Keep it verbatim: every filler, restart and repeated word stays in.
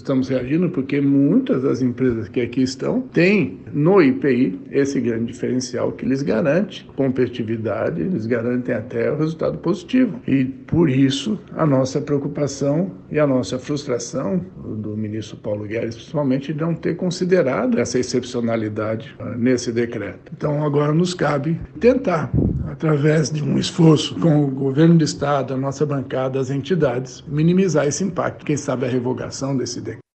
estamos reagindo porque muitas das empresas que aqui estão têm no I P I esse grande diferencial que lhes garante competitividade, lhes garantem até o resultado positivo. E por isso a nossa preocupação e a nossa frustração do ministro Paulo Guedes, principalmente, de não ter considerado essa excepcionalidade nesse decreto. Então agora nos cabe tentar, através de um esforço com o governo do estado, a nossa bancada, as entidades, minimizar esse impacto. Quem sabe a revogação desse decreto.